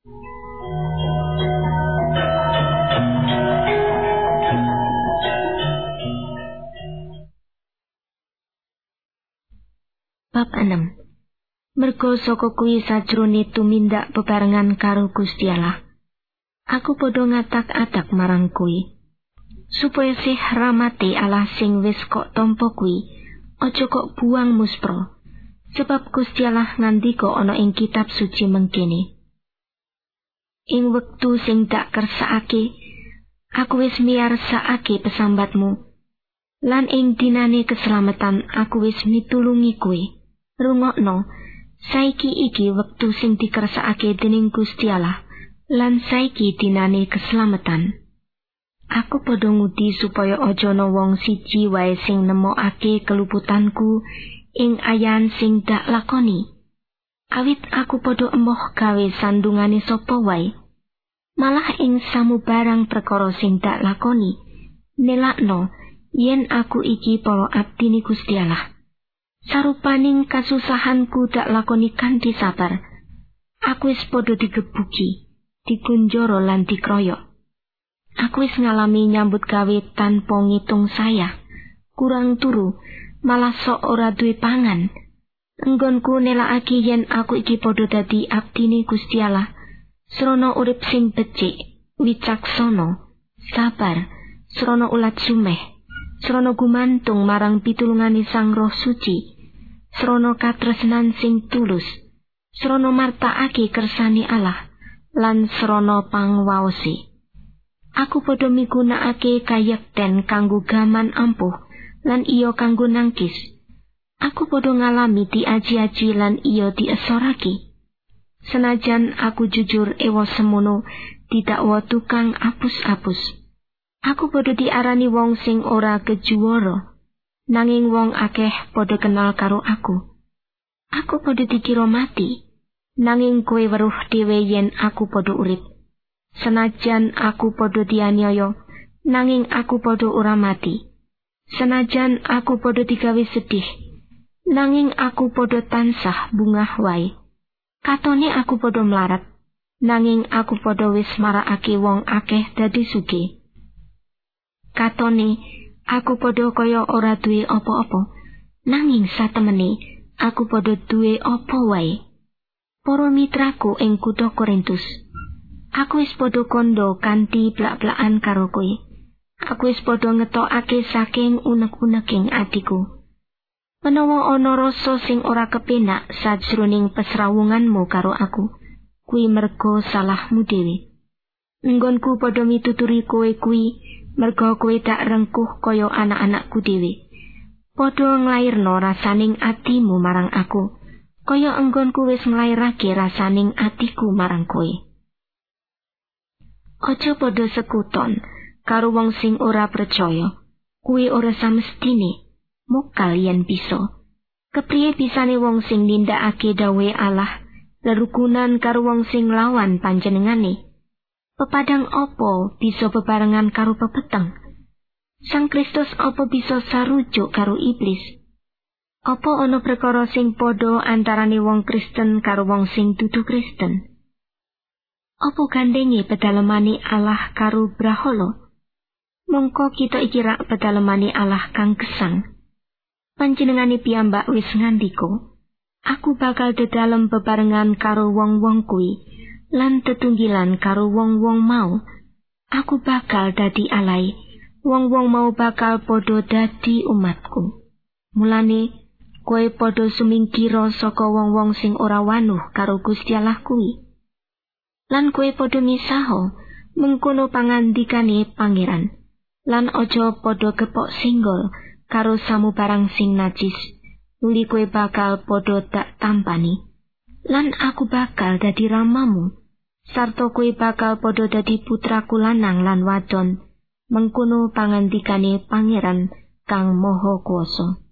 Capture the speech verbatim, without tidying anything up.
Bab enam. Merga saka kuwi sajrone tumindak bebarengan karo Gusti Allah, aku padha ngatak-atak marang kuwi, supaya sih rahmate Allah sing wis kok tampa kuwi aja kok buang muspra, sebab Gusti Allah ngandika ana ing kitab suci mengkene. Ing wektu sing dak kersakake, aku wis miyarsakake pesambatmu, lan ing dinane keselamatan aku wis mitulungi kowe. Rungokno, saiki iki wektu sing dikersakake dening Gusti Allah, lan saiki dinane keselamatan. Aku padha ngudi supaya aja ana wong siji wae sing nemokake keluputanku ing ayan sing dak lakoni. Awit aku padha emoh gawe sandungane sapa wae. Malah ing samubarang perkara sing dak lakoni, nelakno yen aku iki para abdine Gusti Allah. Sarupaning kasusahanku dak lakoni kanthi sabar. Aku wis padha digebuki, dikunjara lan dikroyok. Aku wis ngalami nyambut gawe tanpa ngitung saya, kurang turu, malah sok ora duwe pangan. Enggonku nelakake yen aku iki padha dadi abdine Gusti Allah, srana urip sing becik, wicaksana, sabar, srana ulat sumeh, srana gumantung marang pitulungane Sang Roh Suci, srana katresnan sing tulus, srana martakake kersane Allah, lan srana pangwaosi. Aku padha migunakake kayekten kanggo gaman ampuh, lan iya kanggo nangkis. Aku padha ngalami diaji-aji lan iya diesorake. Senajan aku jujur ewa semono, didakwa tukang apus-apus. Aku padha diarani wong sing ora kejuwara, nanging wong akeh padha kenal karo aku. Aku padha dikira mati, nanging kowe weruh dhewe yen aku padha urip. Senajan aku padha dianiaya, nanging aku padha ora mati. Senajan aku padha digawe sedih, nanging aku padha tansah bungah wae. Katone aku padha mlarat, nanging aku padha wis marakake wong akeh dadi sugih. Katone aku padha kaya ora duwe apa-apa, nanging satemene aku padha duwe apa wae. Para mitraku ing kutha Korintus, aku wis padha kandha kanthi blak-blakan karo kowe. Aku wis padha ngetokake saking unek-uneking atiku. Menawa ana rasa sing ora kepenak sajroning pesrawunganmu karo aku, kuwi merga salahmu dhewe. Enggonku padha mituturi kowe kuwi merga kowe dak rengkuh kaya anak-anakku dhewe. Padha nglairno rasaning atimu marang aku, kaya enggonku wis nglairake rasaning atiku marang kowe. Aja padha sekuton karo wong sing ora percaya, kuwi ora samestine, mokal yen bisa. Kepriye bisane wong sing nindakake dawuhe Allah lerukunan karo wong sing lawan panjenengane? Pepadang apa bisa bebarengan karo pepeteng? Sang Kristus apa bisa sarujuk karo iblis? Apa ana perkara sing padha antarane wong Kristen karo wong sing dudu Kristen? Apa gandenge pedalemane Allah karo brahala? Mongko kita iki rak pedalemane Allah kang gesang. Panjenengane piyambak wis ngandika, aku bakal dedalem bebarengan karo wong-wong kuwi, lan tetunggilan karo wong-wong mau. Aku bakal dadi alai, wong-wong mau bakal padha dadi umatku. Mulane kowe padha sumingkira saka wong-wong sing ora wanuh karo Gusti Allah kuwi. Lan kowe padha misaho mengkono pangandikane Pangeran, lan aja padha kepok singgol karo samubarang sing najis. Nuli kowe bakal padha tak tampani, lan aku bakal dadi ramamu, sarta kowe bakal padha dadi putraku lanang lan wadon, mengkono pangandikane Pangeran kang Maha Kuwasa.